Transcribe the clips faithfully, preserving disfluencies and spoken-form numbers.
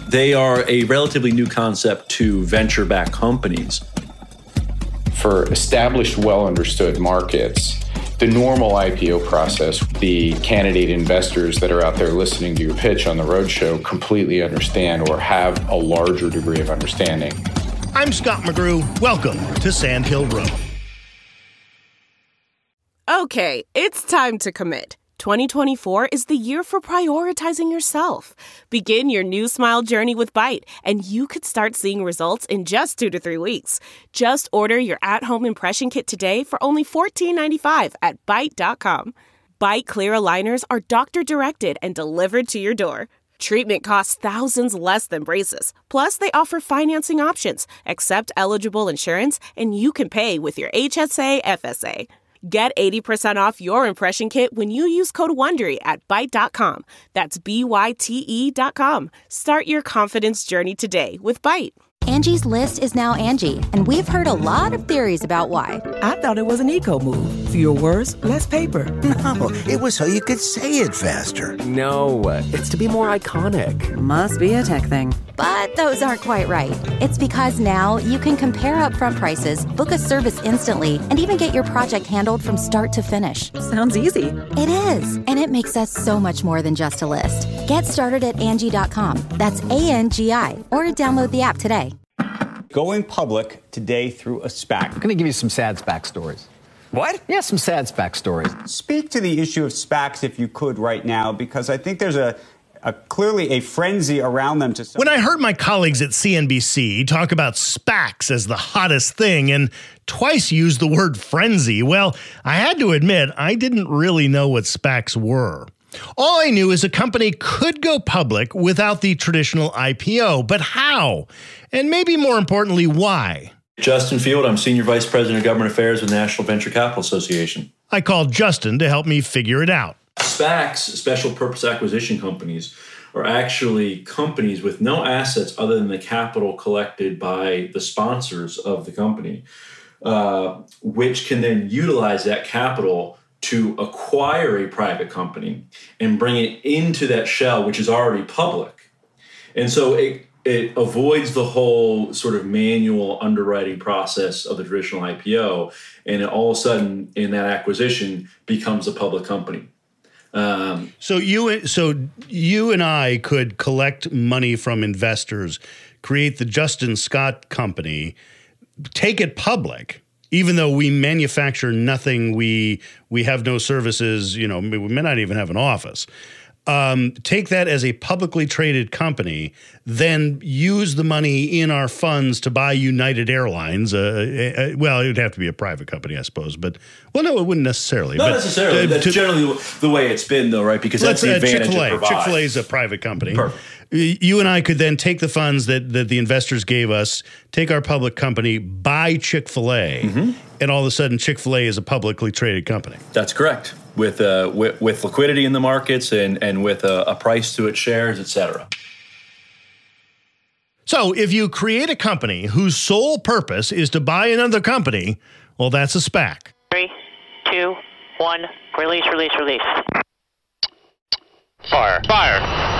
They are a relatively new concept to venture-backed companies. For established, well-understood markets, the normal I P O process, the candidate investors that are out there listening to your pitch on the roadshow completely understand or have a larger degree of understanding. I'm Scott McGrew. Welcome to Sand Hill Road. Okay, it's time to commit. twenty twenty-four is the year for prioritizing yourself. Begin your new smile journey with Byte, and you could start seeing results in just two to three weeks. Just order your at-home impression kit today for only fourteen ninety-five at Byte dot com. Byte clear aligners are doctor-directed and delivered to your door. Treatment costs thousands less than braces. Plus, they offer financing options, accept eligible insurance, and you can pay with your H S A F S A. Get eighty percent off your impression kit when you use code WONDERY at Byte dot com. That's B Y T E dot com. Start your confidence journey today with Byte. Angie's List is now Angie, and we've heard a lot of theories about why. I thought it was an eco move. Fewer words, less paper. No, it was so you could say it faster. No, it's to be more iconic. Must be a tech thing. But those aren't quite right. It's because now you can compare upfront prices, book a service instantly, and even get your project handled from start to finish. Sounds easy. It is, and it makes us so much more than just a list. Get started at Angie dot com. That's A N G I, or download the app today. Going public today through a SPAC. I'm going to give you some sad SPAC stories. What? Yeah, some sad SPAC stories. Speak to the issue of SPACs if you could right now, because I think there's a, a clearly a frenzy around them. To some- When I heard my colleagues at C N B C talk about SPACs as the hottest thing and twice use the word frenzy, well, I had to admit I didn't really know what SPACs were. All I knew is a company could go public without the traditional I P O, but how? And maybe more importantly, why? Justin Field, I'm Senior Vice President of Government Affairs with the National Venture Capital Association. I called Justin to help me figure it out. SPACs, special purpose acquisition companies, are actually companies with no assets other than the capital collected by the sponsors of the company, uh, which can then utilize that capital to acquire a private company and bring it into that shell, which is already public. And so it, it avoids the whole sort of manual underwriting process of the traditional I P O, and it all of a sudden, in that acquisition, becomes a public company. Um, so you, so you and I could collect money from investors, create the Justin Scott Company, take it public. Even though we manufacture nothing, we we have no services, you know, we may not even have an office. Um, take that as a publicly traded company, then use the money in our funds to buy United Airlines. Uh, uh, well, it would have to be a private company, I suppose. But, well, no, it wouldn't necessarily. Not but, necessarily. Uh, that's to, generally the way it's been, though, right? Because that's the uh, advantage Chick-fil-A. it provides. Chick-fil-A is a private company. Perfect. You and I could then take the funds that, that the investors gave us, take our public company, buy Chick-fil-A, mm-hmm. and all of a sudden Chick-fil-A is a publicly traded company. That's correct. With, uh, with with liquidity in the markets and, and with a, a price to its shares, et cetera. So if you create a company whose sole purpose is to buy another company, well, that's a SPAC. Three, two, one, release, release, release. Fire. Fire.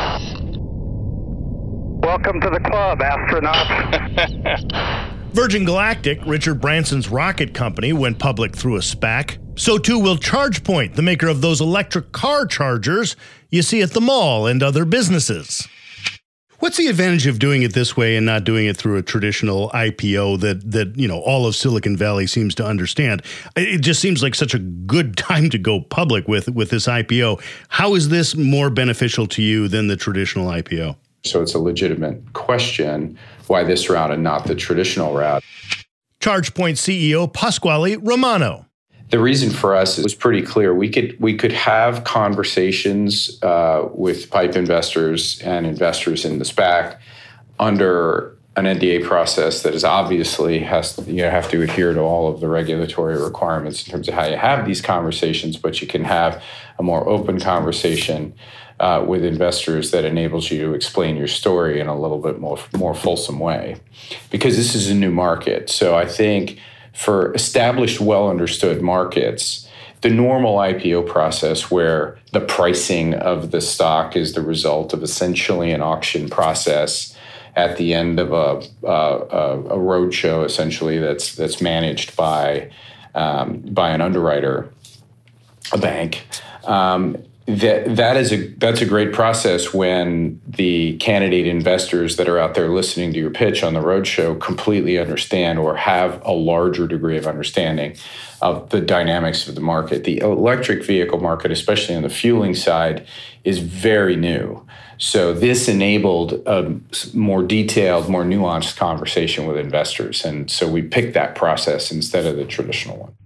Welcome to the club, astronauts. Virgin Galactic, Richard Branson's rocket company, went public through a SPAC. So too will ChargePoint, the maker of those electric car chargers you see at the mall and other businesses. What's the advantage of doing it this way and not doing it through a traditional I P O that, that you know, all of Silicon Valley seems to understand? It just seems like such a good time to go public with, with this I P O. How is this more beneficial to you than the traditional I P O? So it's a legitimate question why this route and not the traditional route. ChargePoint C E O Pasquale Romano. The reason for us was pretty clear. We could we could have conversations uh, with PIPE investors and investors in the SPAC under an N D A process that is obviously has you know, have to adhere to all of the regulatory requirements in terms of how you have these conversations, but you can have a more open conversation uh, with investors that enables you to explain your story in a little bit more more fulsome way, because this is a new market. So I think for established, well-understood markets, the normal I P O process where the pricing of the stock is the result of essentially an auction process at the end of a a, a road show, essentially that's that's managed by um, by an underwriter, a bank. Um, that that is a that's a great process when the candidate investors that are out there listening to your pitch on the roadshow completely understand or have a larger degree of understanding of the dynamics of the market. The electric vehicle market, especially on the fueling side, is very new. So this enabled a more detailed, more nuanced conversation with investors. And so we picked that process instead of the traditional one.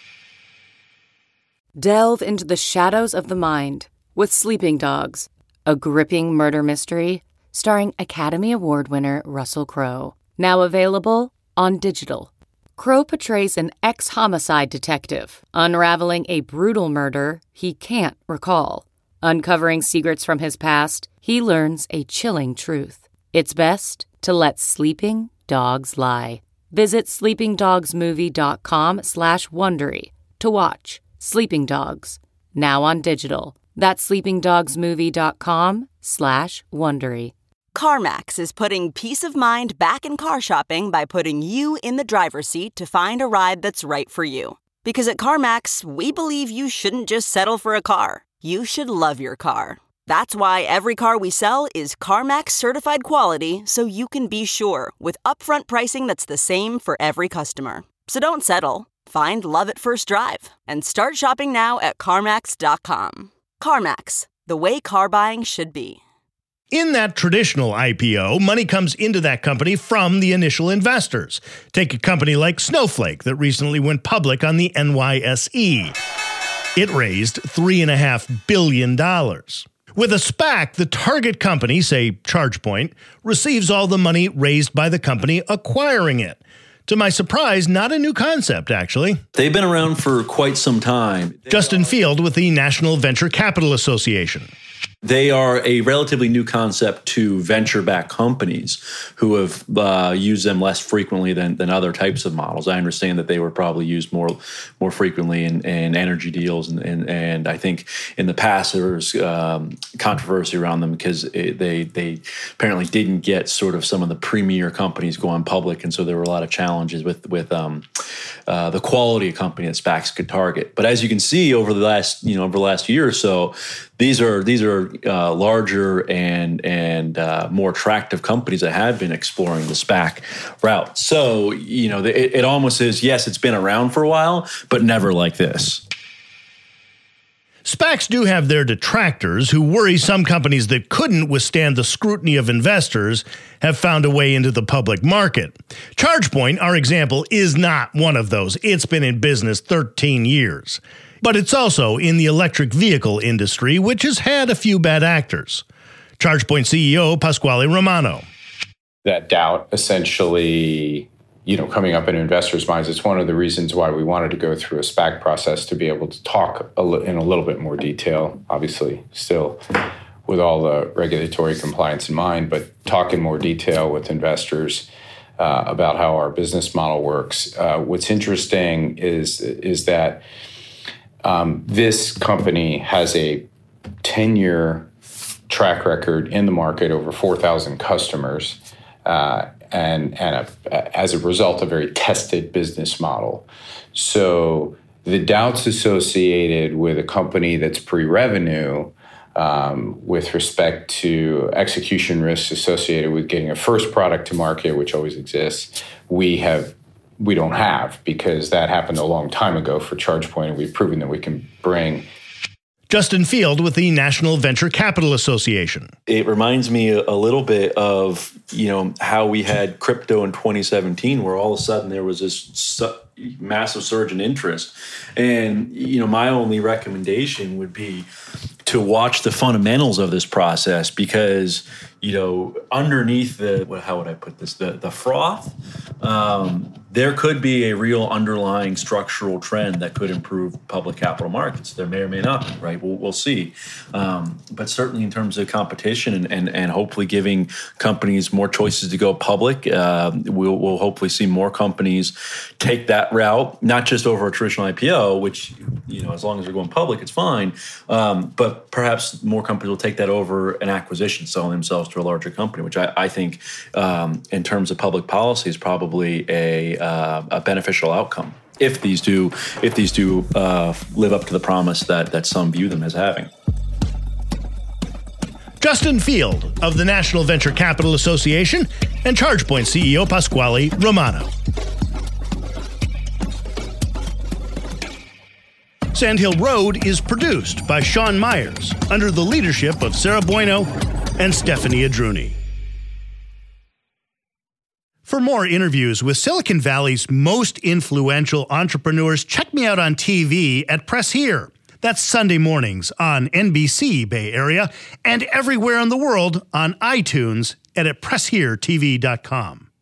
Delve into the shadows of the mind with Sleeping Dogs, a gripping murder mystery starring Academy Award winner Russell Crowe. Now available on digital. Crowe portrays an ex-homicide detective unraveling a brutal murder he can't recall. Uncovering secrets from his past, he learns a chilling truth. It's best to let sleeping dogs lie. Visit sleepingdogsmovie.com slash Wondery to watch Sleeping Dogs, now on digital. That's sleepingdogsmovie.com slash Wondery. CarMax is putting peace of mind back in car shopping by putting you in the driver's seat to find a ride that's right for you. Because at CarMax, we believe you shouldn't just settle for a car. You should love your car. That's why every car we sell is CarMax certified quality, so you can be sure with upfront pricing that's the same for every customer. So don't settle. Find love at first drive and start shopping now at CarMax dot com. CarMax, the way car buying should be. In that traditional I P O, money comes into that company from the initial investors. Take a company like Snowflake that recently went public on the N Y S E. It raised three point five billion dollars. With a SPAC, the target company, say ChargePoint, receives all the money raised by the company acquiring it. To my surprise, not a new concept, actually. They've been around for quite some time. Justin Field with the National Venture Capital Association. They are a relatively new concept to venture-backed companies who have uh, used them less frequently than, than other types of models. I understand that they were probably used more more frequently in, in energy deals, and, and and I think in the past there was um, controversy around them because it, they they apparently didn't get sort of some of the premier companies going public, and so there were a lot of challenges with with um, uh, the quality of company that SPACs could target. But as you can see over the last you know over the last year or so, these are these are uh, larger and and uh, more attractive companies that have been exploring the SPAC route. So you know, it, it almost is, yes, it's been around for a while, but never like this. SPACs do have their detractors who worry some companies that couldn't withstand the scrutiny of investors have found a way into the public market. ChargePoint, our example, is not one of those. It's been in business thirteen years. But it's also in the electric vehicle industry, which has had a few bad actors. ChargePoint C E O Pasquale Romano. That doubt essentially, you know, coming up in investors' minds, it's one of the reasons why we wanted to go through a SPAC process to be able to talk a li- in a little bit more detail, obviously still with all the regulatory compliance in mind, but talk in more detail with investors uh, about how our business model works. Uh, what's interesting is, is that Um, this company has a ten-year track record in the market, over four thousand customers, uh, and, and a, as a result, a very tested business model. So the doubts associated with a company that's pre-revenue um, with respect to execution risks associated with getting a first product to market, which always exists, we have we don't have, because that happened a long time ago for ChargePoint, and we've proven that we can bring. Justin Field with the National Venture Capital Association. It reminds me a little bit of, you know, how we had crypto in twenty seventeen, where all of a sudden there was this su- massive surge in interest. And, you know, my only recommendation would be to watch the fundamentals of this process, because, you know, underneath the, how would I put this, the, the froth, um, there could be a real underlying structural trend that could improve public capital markets. There may or may not be, right? We'll, we'll see. Um, but certainly in terms of competition and, and, and hopefully giving companies more choices to go public, uh, we'll, we'll hopefully see more companies take that route, not just over a traditional I P O, which, you know, as long as they're going public, it's fine. Um, but perhaps more companies will take that over an acquisition, selling themselves to a larger company, which I, I think um, in terms of public policy is probably a, uh, a beneficial outcome if these do if these do uh, live up to the promise that that some view them as having. Justin Field of the National Venture Capital Association and ChargePoint C E O Pasquale Romano. Sandhill Road is produced by Sean Myers under the leadership of Sarah Bueno and Stephanie Adruni. For more interviews with Silicon Valley's most influential entrepreneurs, check me out on T V at Press Here. That's Sunday mornings on N B C Bay Area and everywhere in the world on iTunes and at press here t v dot com.